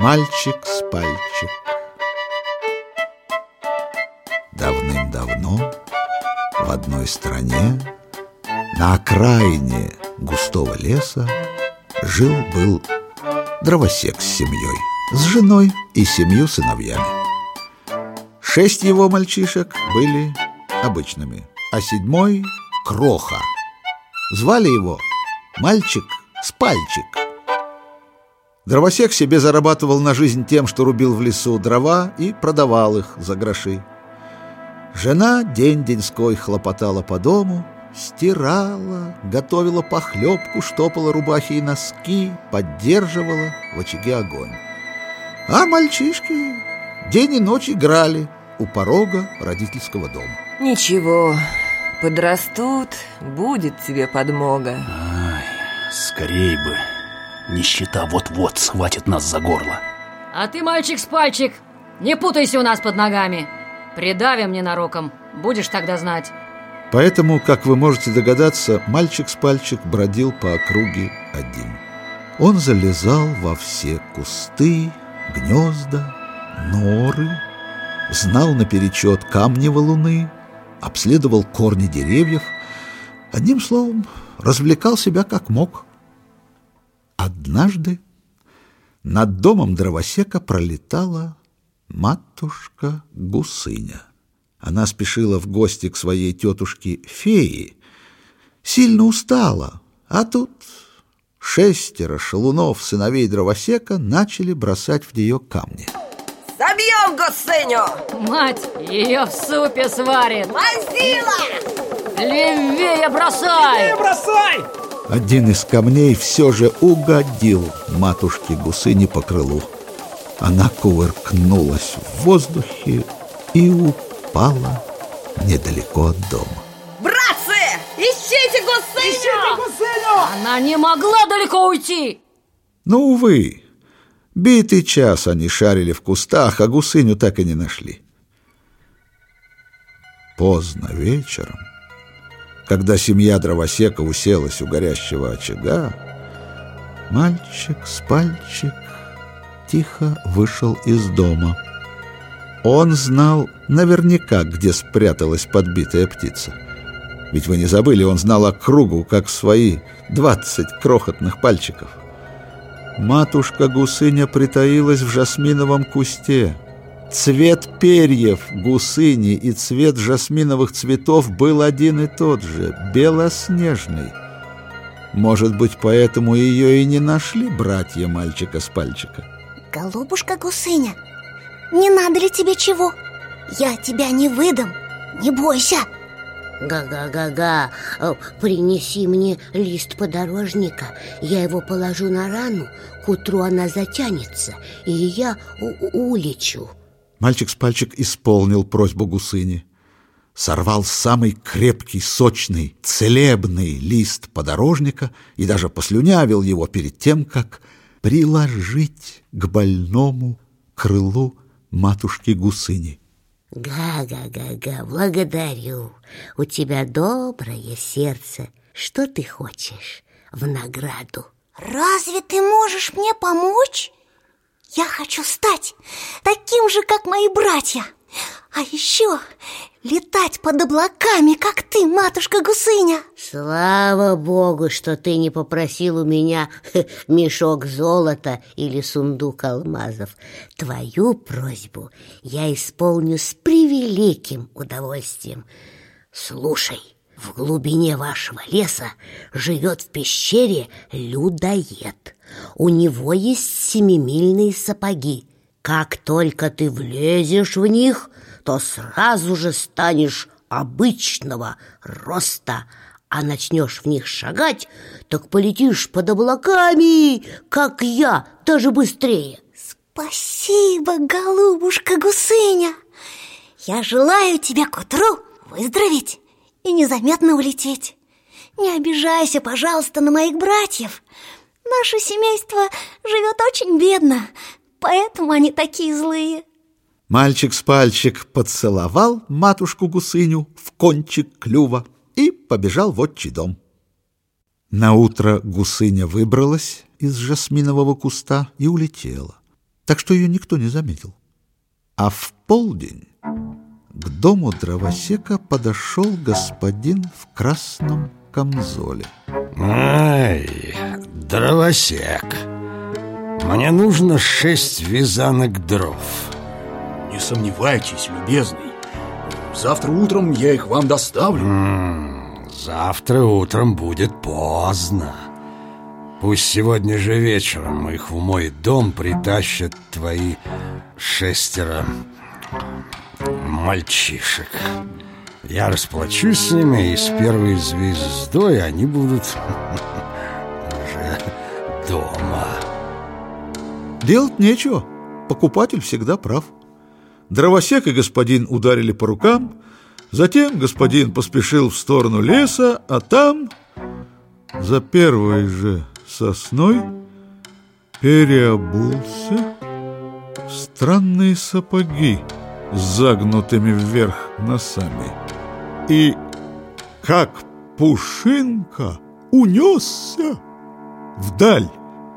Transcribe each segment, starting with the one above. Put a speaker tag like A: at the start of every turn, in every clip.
A: Мальчик-спальчик. Давным-давно в одной стране на окраине густого леса жил-был дровосек с семьей, с женой и 7 сыновьями. 6 его мальчишек были обычными, а 7-й — Кроха. Звали его Мальчик-спальчик. Дровосек себе зарабатывал на жизнь тем, что рубил в лесу дрова и продавал их за гроши. Жена день-деньской хлопотала по дому, стирала, готовила похлебку, штопала рубахи и носки, поддерживала в очаге огонь. А мальчишки день и ночь играли у порога родительского дома.
B: Ничего, подрастут, будет тебе подмога.
C: Ай, скорей бы. Нищета вот-вот схватит нас за горло.
D: А ты, мальчик-спальчик, не путайся у нас под ногами. Придавим ненароком, будешь тогда знать.
A: Поэтому, как вы можете догадаться, мальчик-спальчик бродил по округе один. Он залезал во все кусты, гнезда, норы, знал наперечет камни валуны, обследовал корни деревьев. Одним словом, развлекал себя как мог. Однажды над домом дровосека пролетала матушка Гусыня. Она спешила в гости к своей тетушке-фее, сильно устала, а тут 6 шалунов сыновей дровосека начали бросать в нее камни.
B: Забьем Гусыню!
D: Мать ее в супе сварит!
B: Мазила!
D: Левее бросай!
C: Не бросай!
A: Один из камней все же угодил матушке Гусыне по крылу. Она кувыркнулась в воздухе и упала недалеко от дома.
B: Братцы, ищите Гусыню!
C: Ищите Гусыню!
D: Она не могла далеко уйти!
A: Но, увы, битый час они шарили в кустах, а Гусыню так и не нашли. Поздно вечером, когда семья дровосека уселась у горящего очага, мальчик-спальчик тихо вышел из дома. Он знал наверняка, где спряталась подбитая птица. Ведь вы не забыли, он знал округу, как свои 20 крохотных пальчиков. Матушка Гусыня притаилась в жасминовом кусте. Цвет перьев гусыни и цвет жасминовых цветов был один и тот же, белоснежный. Может быть, поэтому ее и не нашли братья мальчика-спальчика.
E: Голубушка Гусыня, не надо ли тебе чего? Я тебя не выдам, не бойся.
F: Га-га-га-га, принеси мне лист подорожника. Я его положу на рану, к утру она затянется, и я улечу.
A: Мальчик-спальчик исполнил просьбу Гусыни. Сорвал самый крепкий, сочный, целебный лист подорожника и даже послюнявил его перед тем, как приложить к больному крылу матушки Гусыни.
F: Га-га-га-га, благодарю. У тебя доброе сердце. Что ты хочешь в награду?
E: Разве ты можешь мне помочь? Я хочу стать таким же, как мои братья. А еще летать под облаками, как ты, матушка Гусыня.
F: Слава Богу, что ты не попросил у меня мешок золота или сундук алмазов. Твою просьбу я исполню с превеликим удовольствием. Слушай, в глубине вашего леса живет в пещере людоед. У него есть 7-мильные сапоги. Как только ты влезешь в них, то сразу же станешь обычного роста, а начнешь в них шагать, так полетишь под облаками, как я, даже быстрее.
E: Спасибо, голубушка Гусыня. Я желаю тебе к утру выздороветь и незаметно улететь. Не обижайся, пожалуйста, на моих братьев. Наше семейство живет очень бедно, поэтому они такие злые.
A: Мальчик-спальчик поцеловал матушку Гусыню в кончик клюва и побежал в отчий дом. Наутро Гусыня выбралась из жасминового куста и улетела. так что ее никто не заметил. А в полдень к дому дровосека подошел господин в красном камзоле.
G: Ай, дровосек, мне нужно 6 вязанок дров.
C: Не сомневайтесь, любезный. Завтра утром я их вам доставлю.
G: Завтра утром будет поздно. Пусть сегодня же вечером их в мой дом притащат твои 6 мальчишек. Я расплачусь с ними, и с первой звездой они будут уже дома.
A: Делать нечего, покупатель всегда прав. Дровосек и господин ударили по рукам. Затем господин поспешил в сторону леса, а там, за первой же сосной, переобулся в странные сапоги с загнутыми вверх носами и, как пушинка, унесся вдаль.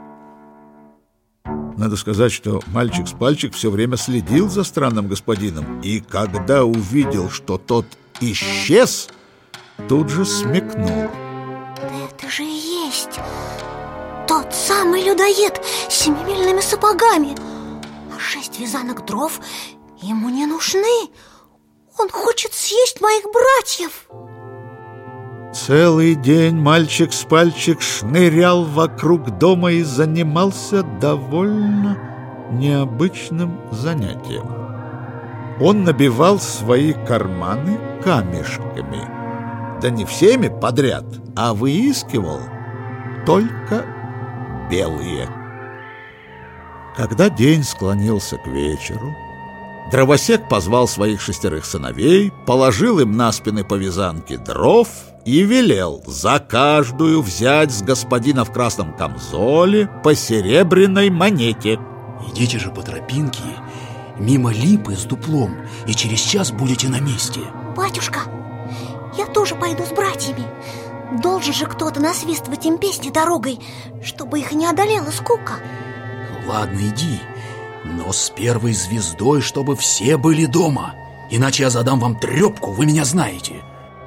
A: Надо сказать, что мальчик-спальчик все время следил за странным господином, и когда увидел, что тот исчез, тут же смекнул.
E: Это же и есть тот самый людоед с 7-мильными сапогами. А 6 вязанок дров ему не нужны. Он хочет съесть моих братьев.
A: Целый день мальчик-спальчик шнырял вокруг дома и занимался довольно необычным занятием. Он набивал свои карманы камешками. Да не всеми подряд, а выискивал только белые. Когда день склонился к вечеру, дровосек позвал своих 6 сыновей, положил им на спины по вязанке дров и велел за каждую взять с господина в красном камзоле по серебряной монете.
C: Идите же по тропинке мимо липы с дуплом, и через час будете на месте.
E: Батюшка, я тоже пойду с братьями. Должен же кто-то насвистывать им песни дорогой, чтобы их не одолела скука.
C: Ладно, иди, но с первой звездой, чтобы все были дома. Иначе я задам вам трепку, вы меня знаете.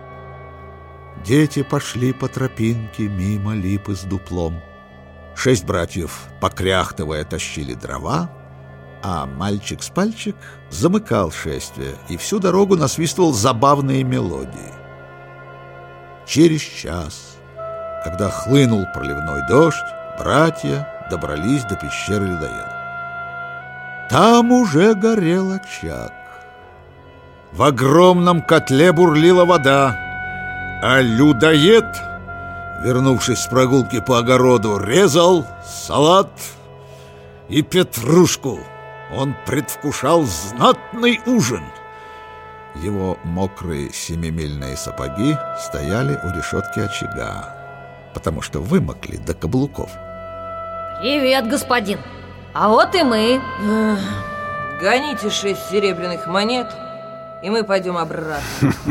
A: Дети пошли по тропинке мимо липы с дуплом. 6 братьев, покряхтывая, тащили дрова, а мальчик-спальчик замыкал шествие и всю дорогу насвистывал забавные мелодии. Через час, когда хлынул проливной дождь, братья добрались до пещеры людоеда. Там уже горел очаг. В огромном котле бурлила вода, а людоед, вернувшись с прогулки по огороду, резал салат и петрушку. Он предвкушал знатный ужин. Его мокрые 7-мильные сапоги стояли у решетки очага, потому что вымокли до каблуков.
D: Привет, господин. А вот и мы.
B: Гоните 6 серебряных монет, и мы пойдем обратно.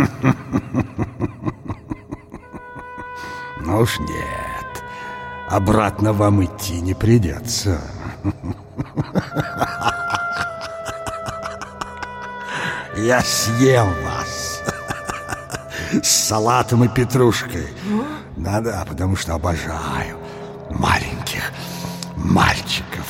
G: Ну уж нет, обратно вам идти не придется. Я съел вас с салатом и петрушкой. Да-да, потому что обожаю маленьких мальчиков.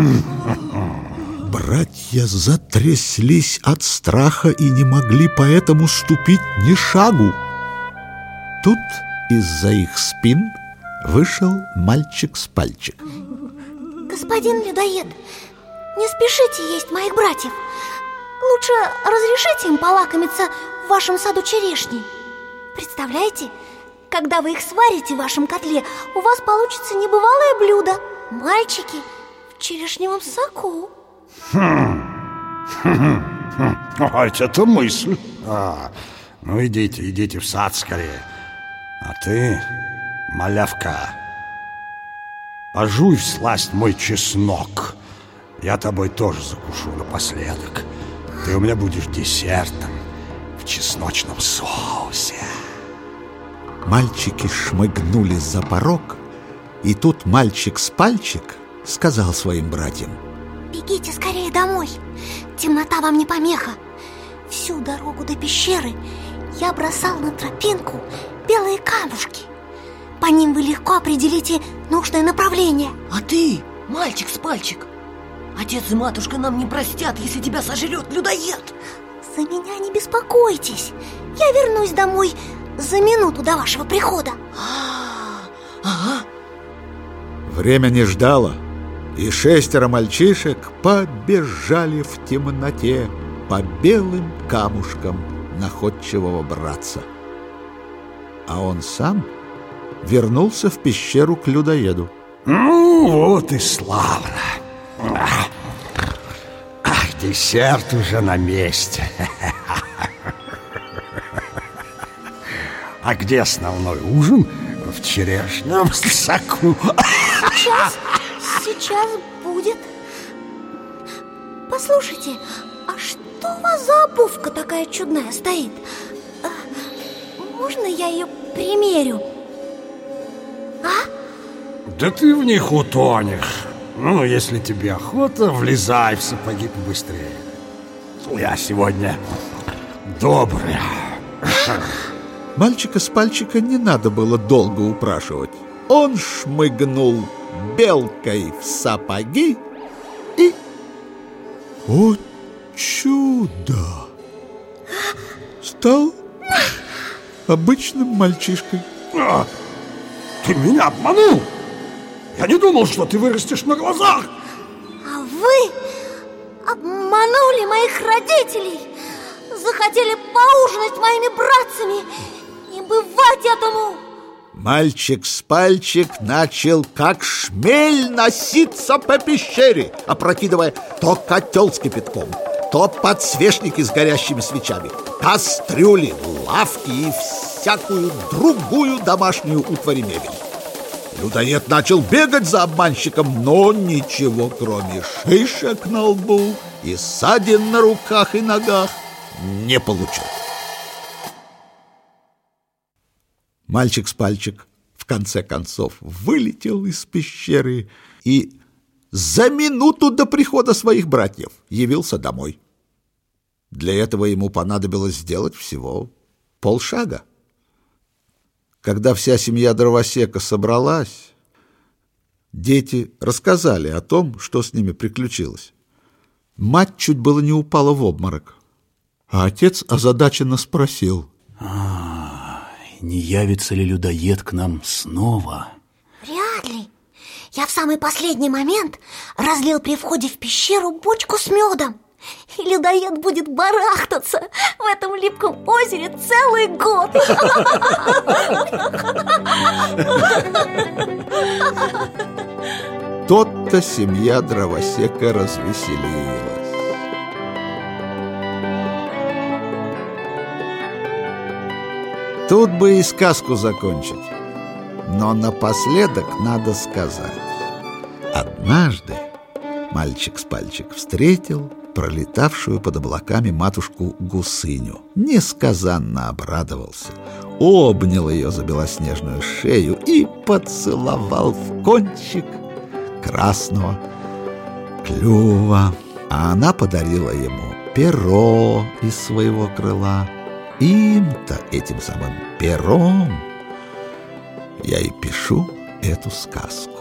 A: Братья затряслись от страха и не могли поэтому ступить ни шагу. Тут из-за их спин вышел мальчик-спальчик.
E: Господин людоед, не спешите есть моих братьев. Лучше разрешите им полакомиться в вашем саду черешней. Представляете, когда вы их сварите в вашем котле, у вас получится небывалое блюдо. Мальчики в черешневом соку.
G: Это мысль. Ну идите в сад скорее. А ты, малявка, пожуй всласть мой чеснок. Я тобой тоже закушу напоследок. Ты у меня будешь десертом в чесночном соусе.
A: Мальчики шмыгнули за порог, и тут мальчик-спальчик сказал своим братьям:
E: Бегите скорее домой. Темнота вам не помеха. Всю дорогу до пещеры я бросал на тропинку белые камушки. По ним вы легко определите нужное направление.
B: А ты, мальчик с пальчик, отец и матушка нам не простят, если тебя сожрет людоед.
E: За меня не беспокойтесь. Я вернусь домой за минуту до вашего прихода.
B: Ага.
A: Время не ждало, и 6 мальчишек побежали в темноте по белым камушкам находчивого братца. А он сам вернулся в пещеру к людоеду.
G: Ну, вот и славно. Десерт уже на месте. А где основной ужин? В черешнем соку.
E: Сейчас будет. Послушайте, а что у вас за обувка такая чудная стоит? Можно я ее примерю?
G: Да ты в них утонешь. Ну, если тебе охота, влезай в сапоги побыстрее. Я сегодня добрый.
A: Мальчика с пальчика не надо было долго упрашивать. Он шмыгнул белкой в сапоги и... О, чудо! Стал обычным мальчишкой.
G: Ты меня обманул! Я не думал, что ты вырастешь на глазах.
E: А вы обманули моих родителей. Захотели поужинать с моими братцами. Не бывать этому.
A: Мальчик с пальчик начал как шмель носиться по пещере, опрокидывая то котел с кипятком, то подсвечники с горящими свечами, кастрюли, лавки и всякую другую домашнюю утварь и мебель. Людоед начал бегать за обманщиком, но ничего, кроме шишек на лбу и ссадин на руках и ногах, не получил. Мальчик с пальчик в конце концов вылетел из пещеры и за минуту до прихода своих братьев явился домой. Для этого ему понадобилось сделать всего полшага. Когда вся семья дровосека собралась, дети рассказали о том, что с ними приключилось. Мать чуть было не упала в обморок, а отец озадаченно спросил:
C: не явится ли людоед к нам снова?
E: Вряд ли. Я в самый последний момент разлил при входе в пещеру бочку с медом. И людоед будет барахтаться в этом липком озере целый год.
A: Тот-то семья дровосека развеселилась. Тут бы и сказку закончить, но напоследок надо сказать: однажды мальчик с пальчик встретил пролетавшую под облаками матушку Гусыню, несказанно обрадовался, обнял ее за белоснежную шею и поцеловал в кончик красного клюва. А она подарила ему перо из своего крыла. Им-то, этим самым пером, я и пишу эту сказку.